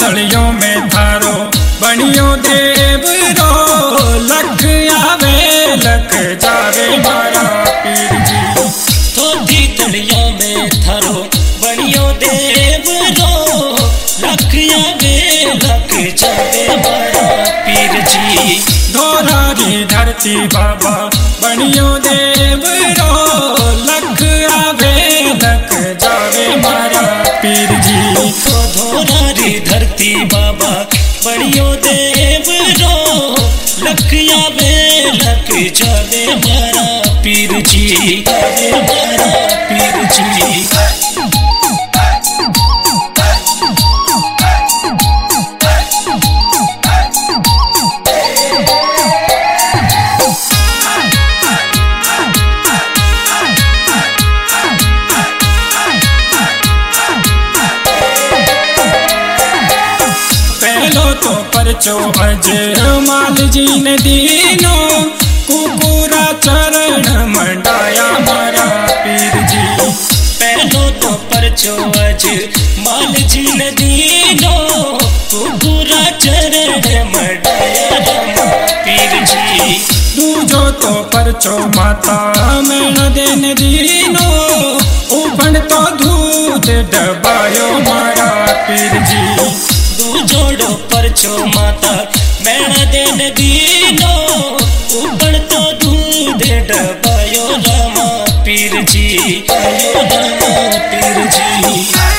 तलियों में थारो बनियो देव रो, लख आवे लख जावे मारा पीर जी। थोड़ी तलियों में थारो बनियो देव रो, लख आवे लख जावे मारा पीर जी। धोरारी धरती बाबा बनियो देव रो, लख आवे लख जावे मारा पीर जी। धोरारी धरती बाबा बनियो देव रो, लख आवे लख जावे मारा पीर जी, आवे मारा पीर जी। तो परचो अज माल जी ने दीनो, कुकुरा चरण मंडाया मारा पीर जी। पहलो तो परचो अज माल जी ने दीनो, कुकुरा चरण मंडाया रामा पीर जी। दूजो तो परचो माता मेण देन दीनो, उबण तो दूध डबायो मारा पीर जी। जोड़ो परचो माता मैणा देन दीनो, उबड़ तो दूध डबायो रामा पीर जी, आयो रामा पीर जी।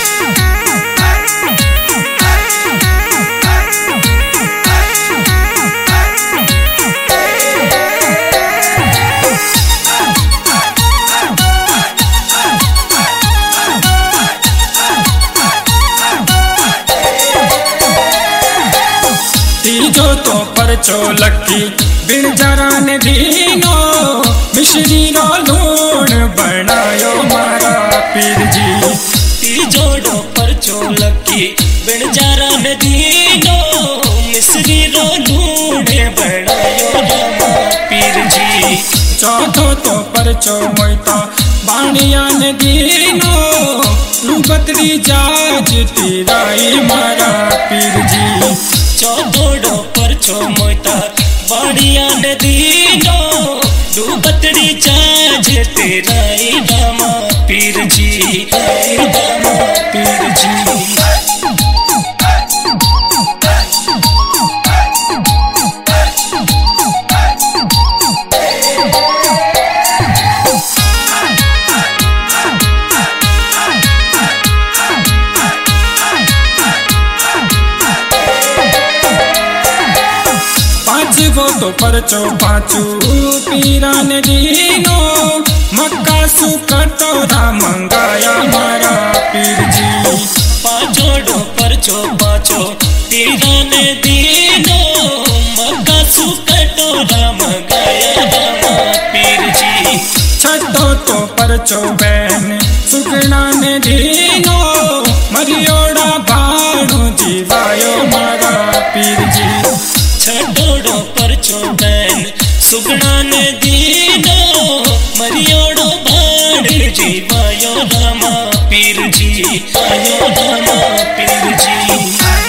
तीजो तो परचो लकी बिन जरा ने दीनो, मिश्री रो लूण बनायो मारा पीर जी। तीजोड़ो परचो लकी बिन जरा ने दीनो, मिश्री रो लूण बनायो रामा पीर जी। चौथो तो परचो मोइता बाणिया ने दीनो, लुबतरी जाज तिराई मारा पीर जी। चौथोड़ो परचो मोइता बाड़िया ने दीनो, डूबतड़ी जाज तेराई रामा पीर जी, रामा पीर जी। वो तो परचो पाचू पीरा ने दीनो, मक्का सु कटोरा मंगाया मारा पीर जी। पांचोड़ो परचो पाचो पीरा ने दीनो, मक्का सु कटोरा मंगाया रामा पीर जी। छठो तो परचो बहन सुगना ने दीनो, मरियोड़ा भाड़ो जीवायो मारा पीर जी। छठोड़ो परचो बहन सुगना ने दीनो, मरियोड़ो भाड़ जीवायो रामा पीर जी, आयो रामा पीर जी।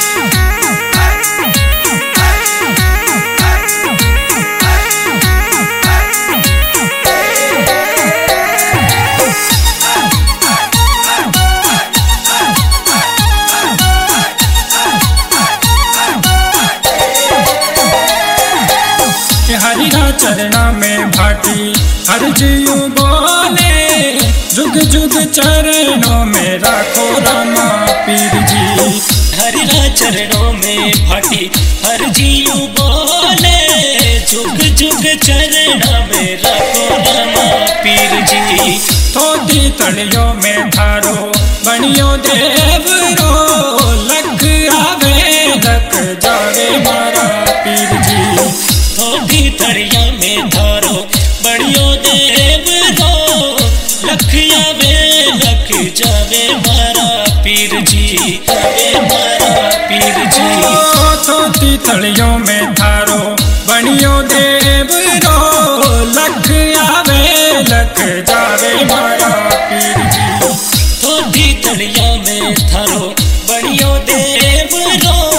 हरिरा चरना में भाटी हर जीव बोले, जुग जुग चरणों में राखो रामा पीर जी। हरिरा चरणों में भाटी हर जीव बोले, जुग जुग चरणों में राखो रामा पीर जी। थोड़ी तलियों में थारो बनियो देव रो, लख आवे लख जावे मारा पीर जी। थोड़ी तलिया में थारो बनियो देव रो, लख आवे लख जावे मारा पीर जी, आवे मारा पीर जी। थोड़ी तलियों में थारो बनियो देव रो, लख आवे लख जावे मारा पीर जी। थोड़ी तलिया में थारो बनियो देव रो,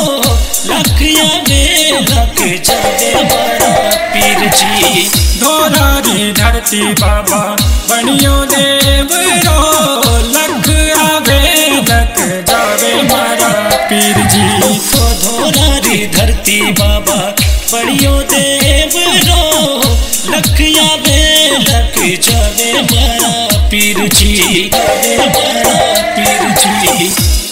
जी। धोरारी धरती बाबा बनियो देव रो, लख आवे लख जावे मारा पीर जी। धोरारी धरती बाबा बनियो देव रो, लख आवे लख जावे मारा पीर जी, मारा पीर जी।